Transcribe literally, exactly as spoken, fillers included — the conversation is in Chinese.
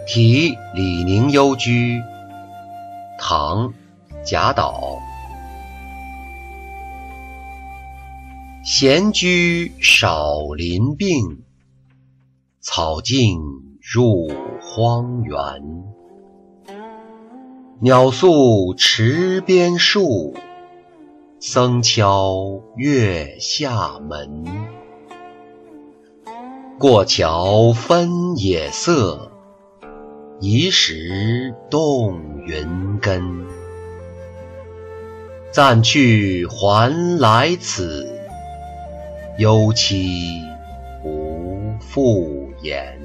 题李宁幽居，唐·贾岛。闲居少林病，草径入荒原。鸟宿池边树，僧敲月下门。过桥分野色，移石动云根。暂去还来此，忧期不复言。